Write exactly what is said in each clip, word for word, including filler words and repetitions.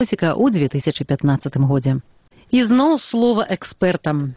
у две тысячи пятнадцатым годзе. І зноў слова экспертам.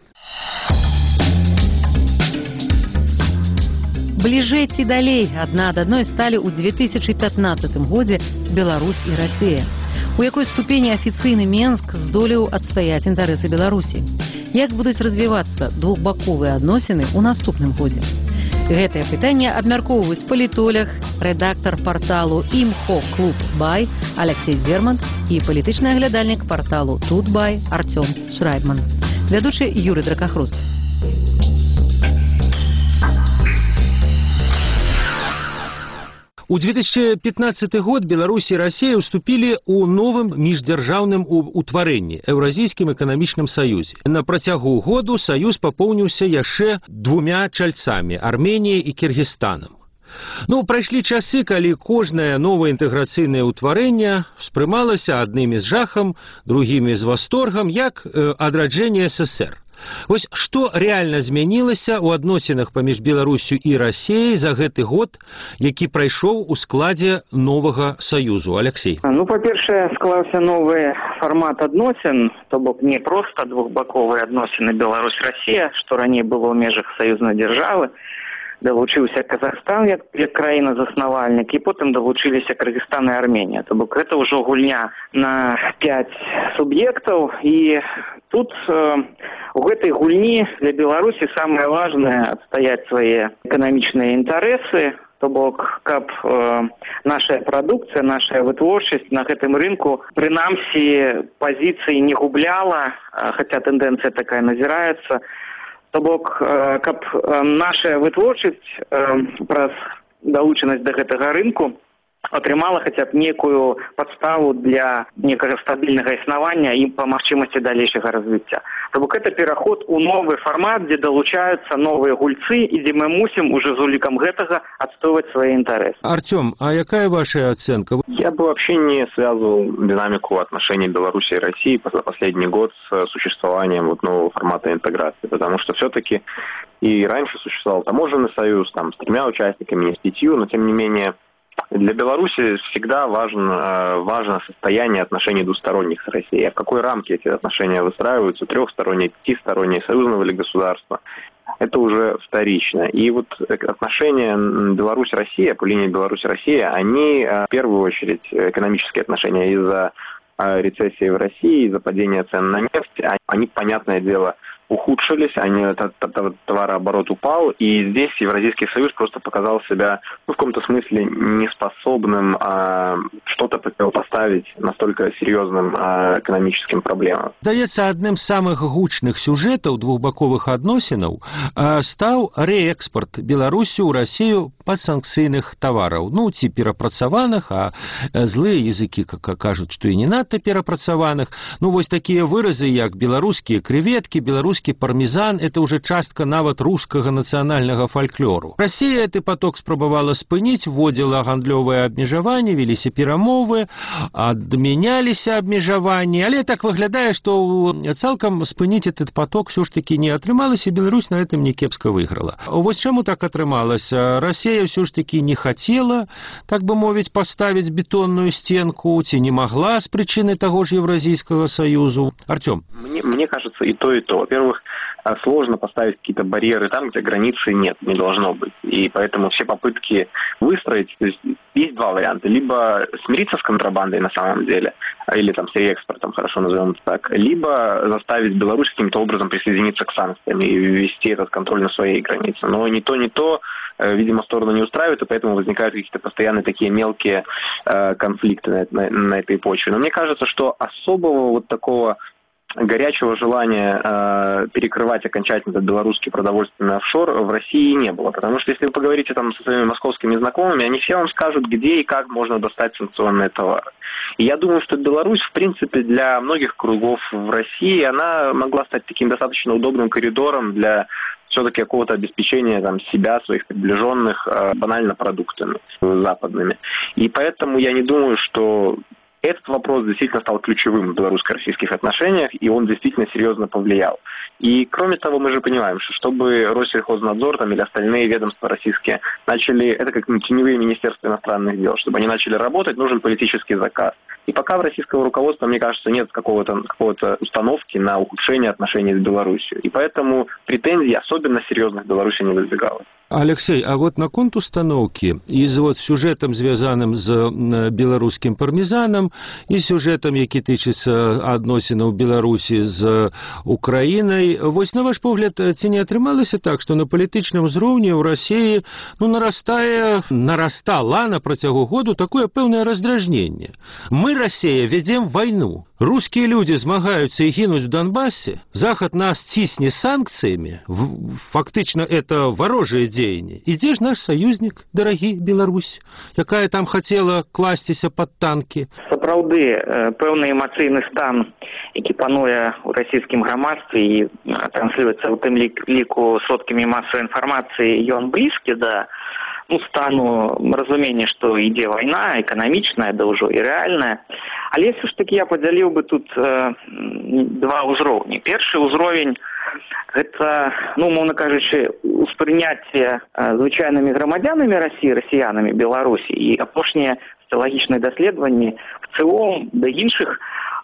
Бліжэй ці далей адна ад адной сталі ў две тысячи пятнацатым годзе Беларусь і Расія. У якой ступені афіцыйны Менск здолеў адстаяць інтарэсы Беларусі? Як будуць развівацца двухбаковыя адносіны ў наступным годзе? Гэтае пытанне абмяркоўваюць палітолог, рэдактар парталу «Імхо Клуб Бай» Алексей Дзермант і палітычны аглядальнік парталу «Тут Бай» Артём Шрайбман. Вядучы Юрый Дракахруст. У две тысячи пятнадцаты год Беларусь і Расія ўступілі ў новым міждзяржаўным утварэнні Еўразійскім эканамічным саюзе. На працягу году саюз папоўніўся яшчэ двумя чальцамі Арменіяй і Кіргізстанам. Ну, прайшлі часы, калі кожнае новае інтэграцыйнае ўтварэнне ўспрымалася аднымі з жахам, другімі з восторгам, як э, адраджэнне СССР. Вось што рэальна змянілася ў адносінах паміж Беларусю і Расіяй за гэты год, які прайшоў у складзе новага саюзу? Алексей. Ну, па-першае, склаўся новы фармат адносін, то бок не проста двухбаковыя адносіны Беларусь-Расія, што раней было ў межах саюзнай дзяржавы. Далучыўся Казахстан як, як краіна-заснавальнік, і потым далучыліся Кыргызстан і Арменія. То бок гэта ўжо гульня на пяць суб'ектаў, і тут э, у гэтай гульні для Беларусі самае важнае адстаяць свае эканамічныя інтарэсы, то бок каб э, наша прадукцыя, наша вытворчасць на гэтым рынку прынамсі пазіцыі не губляла, хаця тэндэнцыя такая назіраецца. То бок, каб наша вытворчасць праз далучанасць да гэтага рынку атрымала хаця б некую падставу для некага стабільнага існавання і па магчымасці далейшага развіцця. То бок это пераход у новы фармат, дзе далучаюцца новыя гульцы і дзе мы мусім уже з улікам гэтага адстойваць свае інтарэсы. Артём, а якая ваша оценка? Я бы вообще не связывал динамику отношений Беларуси и России за последний год с существованием вот нового формата интеграции, потому что все-таки и раньше существовал таможенный союз там, с тремя участниками, не с пятью, но тем не менее для Беларуси всегда важно, важно состояние отношений двусторонних с Россией. А в какой рамке эти отношения выстраиваются, трехсторонние, пятисторонние, союзного ли государства, это уже вторично. И вот отношения Беларусь-Россия, по линии Беларусь-Россия, они в первую очередь экономические отношения из-за рецессии в России, из-за падения цен на нефть, они, понятное дело, ухудшились, они, этот, этот товарооборот упал, и здесь Евразийский союз просто показал себя, ну, в каком-то смысле неспособным а, что-то противопоставить настолько серьезным а, экономическим проблемам. Здаецца, адным з самых гучных сюжэтаў двухбаковых адносінаў а, стаў рээкспорт Беларусі ў Расію падсанкцыйных тавараў, ну, ці перапрацаваных, а злыя языкі кажуць, што і не надта перапрацаваных. Ну, вось такія выразы, як беларускія крэветкі, беларускія пармезан, это уже частка нават рускага нацыянальнага фальклору. Расія гэты поток спрабавала спыніць, вводзіла гандлёвыя абмежаванні, веліся перамовы, адмяняліся абмежаванні, але так выглядае, што цалкам спыніць этот поток все ж таки не атрымалася, Беларусь на этом некепска выйграла. Вось чаму так атрымалася? Расія все ж таки не хацела, так бы мовіць, поставіць бетонную стенку, ці не могла з прычыны таго ж Евразійскага союзу. Артём. Мне, мне кажется, и то, и то. Во-первых, сложно поставить какие-то барьеры там, где границы нет, не должно быть. И поэтому все попытки выстроить, то есть, есть два варианта. Либо смириться с контрабандой на самом деле, или там с реэкспортом, хорошо назовем это так, либо заставить Беларусь каким-то образом присоединиться к санкциям и ввести этот контроль на своей границе. Но ни то, ни то, видимо, сторону не устраивает, и поэтому возникают какие-то постоянные такие мелкие э, конфликты на, на, на этой почве. Но мне кажется, что особого вот такого горячего желания э, перекрывать окончательно этот белорусский продовольственный офшор в России не было. Потому что если вы поговорите там со своими московскими знакомыми, они все вам скажут, где и как можно достать санкционные товары. И я думаю, что Беларусь, в принципе, для многих кругов в России, она могла стать таким достаточно удобным коридором для все-таки какого-то обеспечения там, себя, своих приближенных, э, банально продуктами западными. И поэтому я не думаю, что этот вопрос действительно стал ключевым в белорусско-российских отношениях, и он действительно серьезно повлиял. И кроме того, мы же понимаем, что чтобы Россельхознадзор там, или остальные ведомства российские начали, это как теневые министерства иностранных дел, чтобы они начали работать, нужен политический заказ. И пока в российского руководства, мне кажется, нет какого-то, какого-то установки на ухудшение отношений с Беларусью. И поэтому претензий особенно серьезных Беларуси не выдвигалось. Алексей, а вот наконт установки і з вот сюжэтам, звязаным з беларускім пармезанам, і сюжэтам, які тычыцца адносінаў Беларусі з Украінай, вось на ваш погляд, ці не атрымалася так, што на палітычным узроўні ў Расіі ну, нарастае, нарастала на працягу году такое пэўнае раздражненне. Мы, Россия, ведем войну. Русские люди змагаются и гинуть в Донбассе. Захад нас цісне санкциями. Фактично, это ворожее деяние. И где же наш союзник, дорогий Беларусь, якая там хотела класціся под танки? Сапраўды, пэўны эмацыйны стан, які пануе ў расійскім грамадстве і транслюецца ў тым ліку сродкамі масавай інфармацыі, ён блізкі да ну, стану разумення, што ідзе вайна, эканамічная, да ўжо і рэальная. Але ўсё ж такі я падзяліў бы тут э, два ўзроўні. Першы ўзровень – гэта, ну, умоўна кажучы, успрыняцце э, звычайнымі грамадзянамі Расіі, расіянамі Беларусі і апошнія сацыялагічныя даследаванні в цэлым да іншых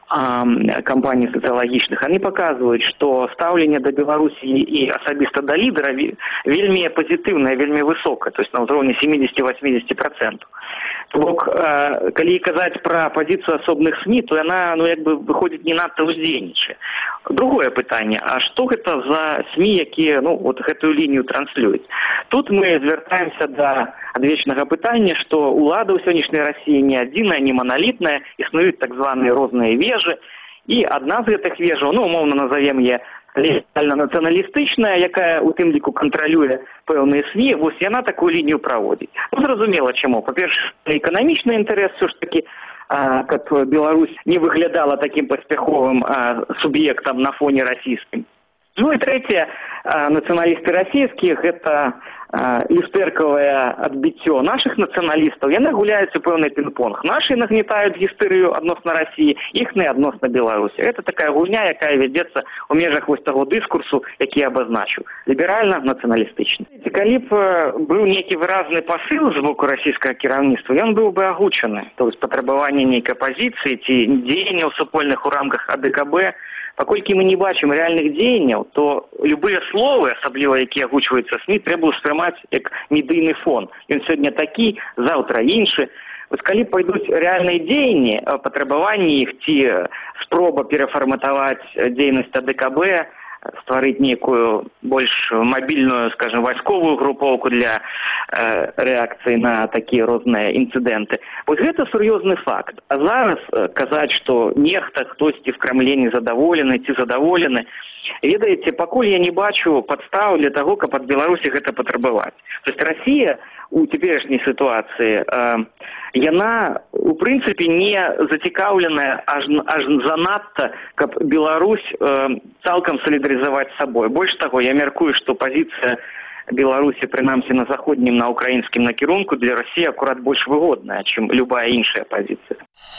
кампаний социологичных, они показывают, что ставление до Беларуси и особисто до лидера вельми позитивное, вельми высокое, то есть на уровне семьдесят-восемьдесят процентов. Бок, калі казаць пра пазіцыю асобных СМИ, то яна ну, як бы выходзіць не надта ўздзейнічае. Другое пытанне, а што гэта за СМИ, якія ну, вот гэтую лінію транслююць? Тут мы звяртаемся да адвечнага пытання, што ўлада ў сённяшняй Расіі не адзіная, не маналітная, існуюць так званыя розныя вежы, і адна з гэтых вежаў, ну, умоўна назовем яе нацыяналістычная, якая у тым ліку кантралюе пэўныя СМИ, вось яна такую лінію праводзіць. Ну, зразумела, чаму. Па-першае, эканамічны інтарэс все ж таки, а, каб Беларусь не выглядала таким паспяховым а, суб'ектам на фоне расійскім. Ну і трэцяе, нацыяналісты расійскія, гэта люстэркавае адбіццё нашых нацыяналістаў, яны гуляюць у пэўны пінг-понг. Нашы нагнетаюць гістэрыю адносна Расіі, іхныя адносна Беларусі. Это такая гульня, якая вядзецца ў межах вось таго дыскурсу, які я абазначыў. Ліберальна-нацыяналістычны. Калі б быў нейкі выразны пасыл з боку расійскага кіраўніцтва, ён быў бы агучаны. То есть патрабаванне нейкай пазіцыі ці дзеянняў супольных у рамках АДКБ. Паколькі мы не бачым рэальных дзеянняў, то любыя словы, асабліва якія агучваюцца СМИ, трэба ўспрымаць як медыйны фон. Ён сёння такі, заўтра іншы. Вось калі пойдуць рэальныя дзеянні, патрабаванні іх ці спроба перафарматаваць дзейнасць АДКБ, стварыць нейкую больш мабільную, скажем, вайсковую групоўку для э, рэакцыі на такія розныя інцыдэнты. Вось гэта сур'ёзны факт. А зараз э, казаць, што нехта, хтосьці в Крамле не задаволены ці задаволены, ведаеце, пакуль я не бачу падстаў для таго, каб ад Беларусі гэта патрабаваць. То есть Расія у цяперашняй сітуацыі, э, яна, у прынцыпе, не зацікаўленая аж, аж занадта, каб Беларусь э, цалкам салідарызаваць з сабой. Больш таго, я мяркую, што пазіцыя Беларусі, прынамсі на заходнім, на украінскім накірунку, для Расіі акурат больш выгодная, чым любая іншая пазіцыя.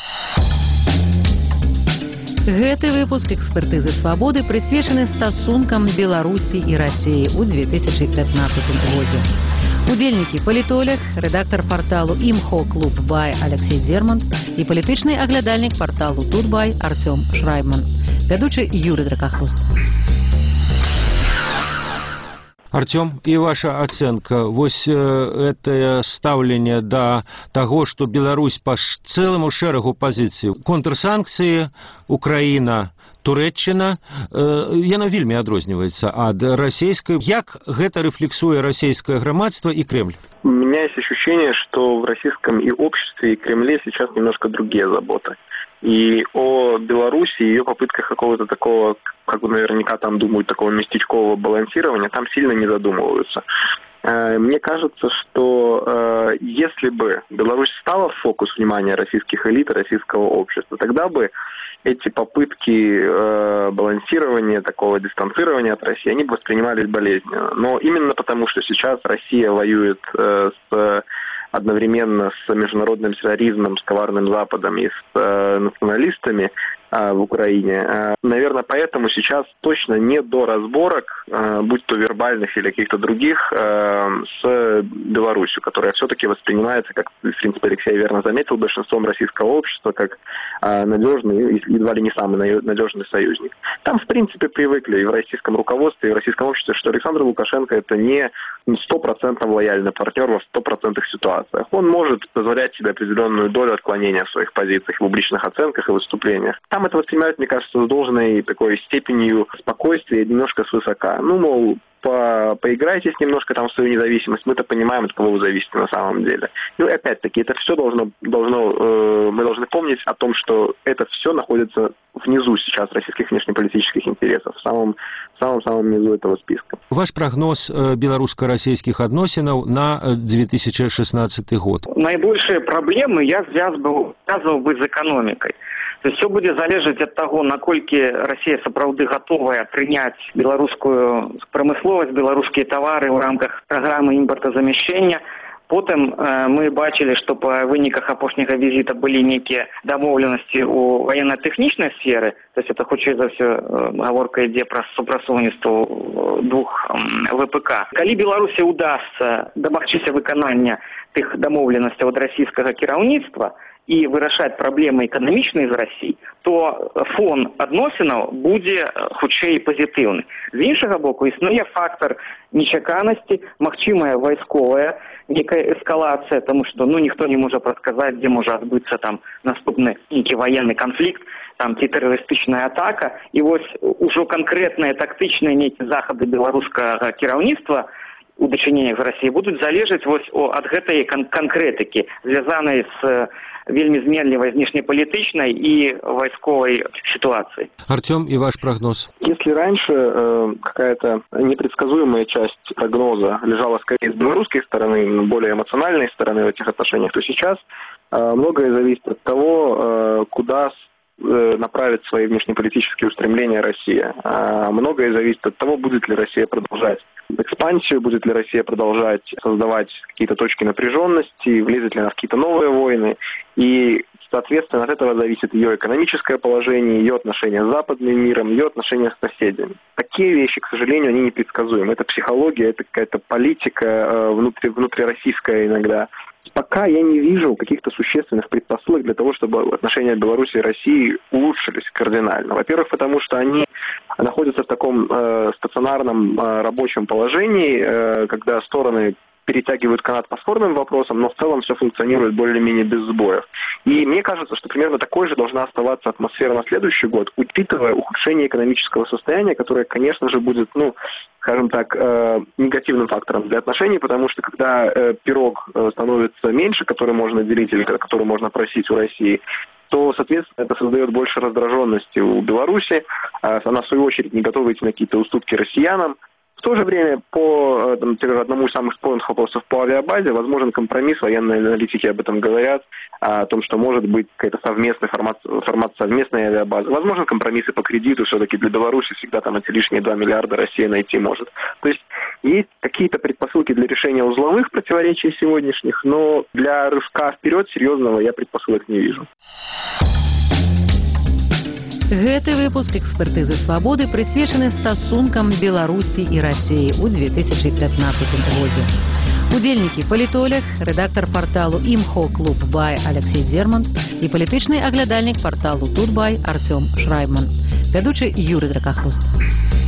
Гэты выпуск экспертызы свабоды прысвечаны стасункам Беларусі і Расіі ў две тысячы пятнадцатым годзе. Удзельнікі палітолог, рэдактар парталу імхо клуб бай Алексей Дермант і палітычны аглядальнік парталу Тут-бай Артём Шрайбман. Вядучы Юрий Дракахруст. Артём, і ваша ацэнка, вось гэтае стаўленне да таго, што Беларусь па цэламу шэрагу пазіцый, контрсанкцыі, Украіна, Турэччына, яна вельмі адрозніваецца ад расійскай. Як гэта рэфлексуе расійскае грамадства і Кремль? У меня есть ощущение, что в российском и обществе, и Кремле сейчас немножко другие заботы. И о Беларуси, ее попытках какого-то такого, как бы наверняка там думают, такого местечкового балансирования, там сильно не задумываются. Мне кажется, что если бы Беларусь стала в фокус внимания российских элит, российского общества, тогда бы эти попытки э, балансирования, такого дистанцирования от России, они бы воспринимались болезненно. Но именно потому, что сейчас Россия воюет э, с одновременно с международным терроризмом, с коварным Западом и с э, националистами э, в Украине. Э, наверное, поэтому сейчас точно не до разборок, э, будь то вербальных или каких-то других, э, с Беларусью, которая все-таки воспринимается, как, в принципе, Алексей верно заметил, большинством российского общества, как э, надежный, едва ли не самый надежный союзник. Там, в принципе, привыкли и в российском руководстве, и в российском обществе, что Александр Лукашенко это не стопроцентно лояльный партнер во стопроцентных ситуациях. Он может позволять себе определенную долю отклонения в своих позициях, в публичных оценках и выступлениях. Там это воспринимают, мне кажется, с должной такой степенью спокойствия, немножко свысока. Ну, мол, по, поиграйтесь немножко там в свою независимость, мы-то понимаем, от кого вы зависите на самом деле. Ну и опять-таки, это все должно, должно э, мы должны помнить о том, что это все находится внизу сейчас российских внешнеполитических интересов, в самом, самом-самом низу этого списка. Ваш прогноз э, белорусско-российских относинов на две тысячи шестнадцатый год? Наибольшие проблемы я звязывал, звязывал бы з экономикой. То есть все будет залежать от того, наколькі Россия сапраўды готовая принять белорусскую промысловость, белорусские товары в рамках программы импортозамещения. Потым э, мы бачили, что по выніках апошняга визита были некие домовленности у военно-техничной сферы, то есть это хутчэй за все э, гаворка ідзе пра супрацоўніцтва двух э, ВПК. Калі Беларусі удастся дамагчыся выканання тых домовленностей от российского кіраўніцтва и вырашаць праблемы эканамічныя з Россией, то фон адносінаў будзе хутчэй пазітыўны. З іншага боку, існуе фактор нечаканасці, магчымая вайсковая некая эскалацыя, тому что ну, ніхто не можа прадказаць, дзе можа адбыцца там наступны нейкі военный конфликт, там ці тэрарыстычная атака. І вось ужо канкрэтныя тактычныя нейкія захады беларускага кіраўніцтва у дачыненнях з Россией будуць залежаць вось ад гэтай кан канкрэтыкі, звязанай з вельмі зменлівай внешнеполитичной и войсковой ситуации. Артем, и ваш прогноз? Если раньше э, какая-то непредсказуемая часть прогноза лежала скорее с белорусской стороны, более эмоциональной стороны в этих отношениях, то сейчас э, многое зависит от того, э, куда э, направит свои внешнеполитические устремления Россия. Э, многое зависит от того, будет ли Россия продолжать экспансию, будет ли Россия продолжать создавать какие-то точки напряженности, влезет ли она в какие-то новые войны. И, соответственно, от этого зависит ее экономическое положение, ее отношения с западным миром, ее отношения с соседями. Такие вещи, к сожалению, они непредсказуемы. Это психология, это какая-то политика э, внутри, внутрироссийская иногда. Пока я не вижу каких-то существенных предпосылок для того, чтобы отношения Беларуси и России улучшились кардинально. Во-первых, потому что они находятся в таком э, стационарном э, рабочем положении, э, когда стороны перетягивают канат по спорным вопросам, но в целом все функционирует более-менее без сбоев. И мне кажется, что примерно такой же должна оставаться атмосфера на следующий год, учитывая ухудшение экономического состояния, которое, конечно же, будет, ну, скажем так, э, негативным фактором для отношений, потому что когда э, пирог э, становится меньше, который можно делить или который можно просить у России, то, соответственно, это создает больше раздраженности у Беларуси. Она, в свою очередь, не готова идти на какие-то уступки россиянам. В то же время, по там, одному из самых спорных вопросов по авиабазе, возможен компромисс, военные аналитики об этом говорят, о том, что может быть какая-то совместная формат, формат совместной авиабазы. Возможен компромисс и по кредиту, все-таки для Беларуси всегда там эти лишние два миллиарда Россия найти может. То есть есть какие-то предпосылки для решения узловых противоречий сегодняшних, но для рывка вперед серьезного я предпосылок не вижу. Гэты выпуск экспертызы свабоды прысвечаны стасункам Беларусі і Расіі ў две тысячи пятнадцатым годзе. Удзельнікі палітолог, рэдактар парталу імхо клуб бай Алексей Дермант і палітычны аглядальнік парталу Тут бай Артем Шрайбман. Вядучы Юрый Дракахруст.